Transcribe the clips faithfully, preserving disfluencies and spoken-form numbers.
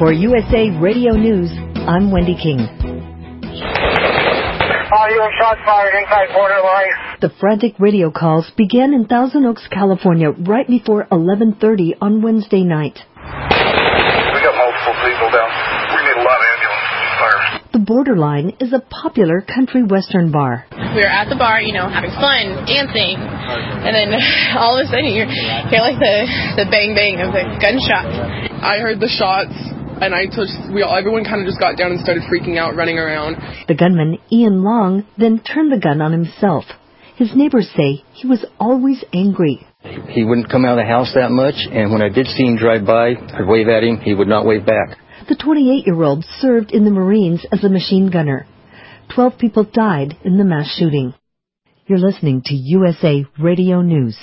For U S A Radio News, I'm Wendy King. Audio shots fired inside border line. The frantic radio calls began in Thousand Oaks, California, right before eleven thirty on Wednesday night. We got multiple people down. We need a lot of ambulance fires. The Borderline is a popular country western bar. We were at the bar, you know, having fun, dancing, and then all of a sudden you hear like the, the bang bang of the gunshot. I heard the shots, and I just, we all, everyone kind of just got down and started freaking out, running around. The gunman, Ian Long, then turned the gun on himself. His neighbors say he was always angry. He wouldn't come out of the house that much, and when I did see him drive by, I'd wave at him, he would not wave back. The twenty-eight-year-old served in the Marines as a machine gunner. Twelve people died in the mass shooting. You're listening to U S A Radio News.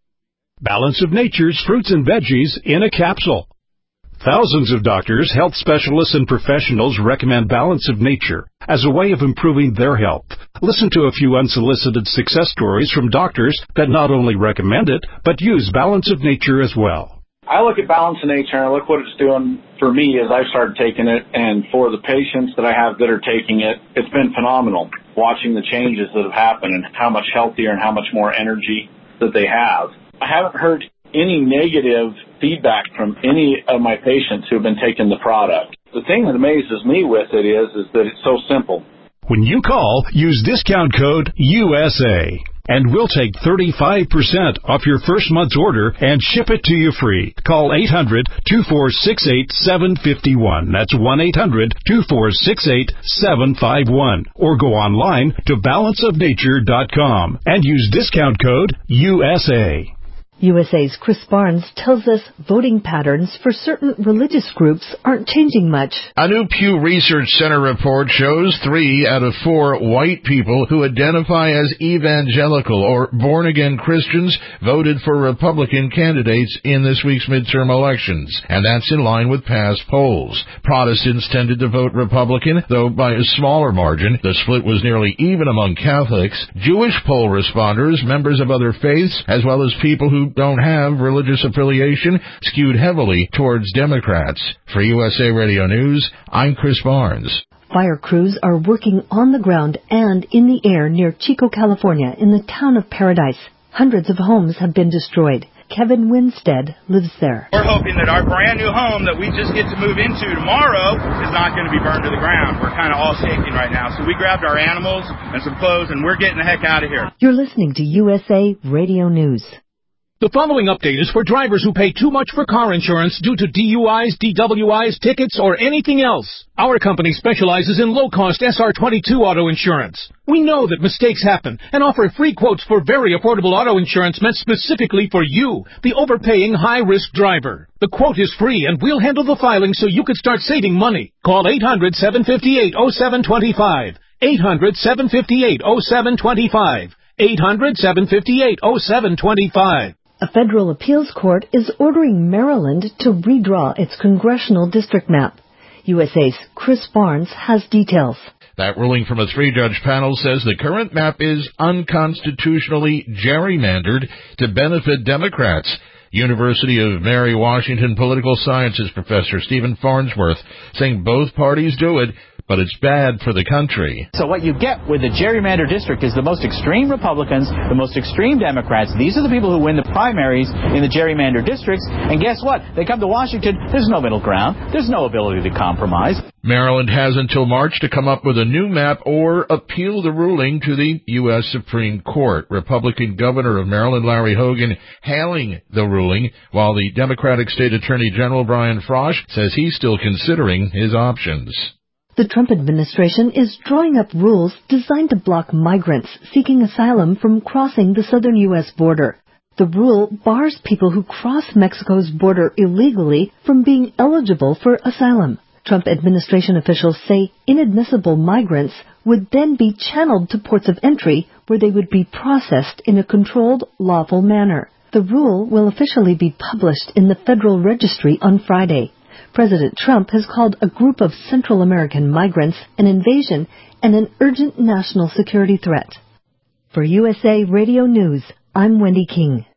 Balance of Nature's fruits and veggies in a capsule. Thousands of doctors, health specialists, and professionals recommend Balance of Nature as a way of improving their health. Listen to a few unsolicited success stories from doctors that not only recommend it, but use Balance of Nature as well. I look at Balance of Nature and I look what it's doing for me as I've started taking it, and for the patients that I have that are taking it, it's been phenomenal watching the changes that have happened and how much healthier and how much more energy that they have. I haven't heard any negative feedback from any of my patients who have been taking the product. The thing that amazes me with it is, is that it's so simple. When you call, use discount code U S A, and we'll take thirty-five percent off your first month's order and ship it to you free. Call eight hundred, two four six eight, seven five one. That's one eight hundred, two four six eight, seven five one. Or go online to balance of nature dot com and use discount code U S A. U S A's Chris Barnes tells us voting patterns for certain religious groups aren't changing much. A new Pew Research Center report shows three out of four white people who identify as evangelical or born-again Christians voted for Republican candidates in this week's midterm elections, and that's in line with past polls. Protestants tended to vote Republican, though by a smaller margin. The split was nearly even among Catholics. Jewish poll responders, members of other faiths, as well as people who don't have religious affiliation, skewed heavily towards Democrats. For U S A Radio News, I'm Chris Barnes. Fire crews are working on the ground and in the air near Chico, California, in the town of Paradise. Hundreds of homes have been destroyed. Kevin Winstead lives there. We're hoping that our brand new home that we just get to move into tomorrow is not going to be burned to the ground. We're kind of all shaking right now. So we grabbed our animals and some clothes, and we're getting the heck out of here. You're listening to U S A Radio News. The following update is for drivers who pay too much for car insurance due to D U Is, D W Is, tickets, or anything else. Our company specializes in low-cost S R twenty-two auto insurance. We know that mistakes happen and offer free quotes for very affordable auto insurance meant specifically for you, the overpaying high-risk driver. The quote is free, and we'll handle the filing so you can start saving money. Call eight hundred, seven five eight, oh seven two five. eight hundred, seven five eight, oh seven two five. eight hundred, seven five eight, oh seven two five. A federal appeals court is ordering Maryland to redraw its congressional district map. U S A's Chris Barnes has details. That ruling from a three-judge panel says the current map is unconstitutionally gerrymandered to benefit Democrats. University of Mary Washington political sciences professor Stephen Farnsworth saying both parties do it, but it's bad for the country. So what you get with the gerrymander district is the most extreme Republicans, the most extreme Democrats. These are the people who win the primaries in the gerrymander districts. And guess what? They come to Washington. There's no middle ground. There's no ability to compromise. Maryland has until March to come up with a new map or appeal the ruling to the U S Supreme Court. Republican Governor of Maryland, Larry Hogan, hailing the ruling, while the Democratic State Attorney General Brian Frosch says he's still considering his options. The Trump administration is drawing up rules designed to block migrants seeking asylum from crossing the southern U S border. The rule bars people who cross Mexico's border illegally from being eligible for asylum. Trump administration officials say inadmissible migrants would then be channeled to ports of entry where they would be processed in a controlled, lawful manner. The rule will officially be published in the Federal Registry on Friday. President Trump has called a group of Central American migrants an invasion and an urgent national security threat. For U S A Radio News, I'm Wendy King.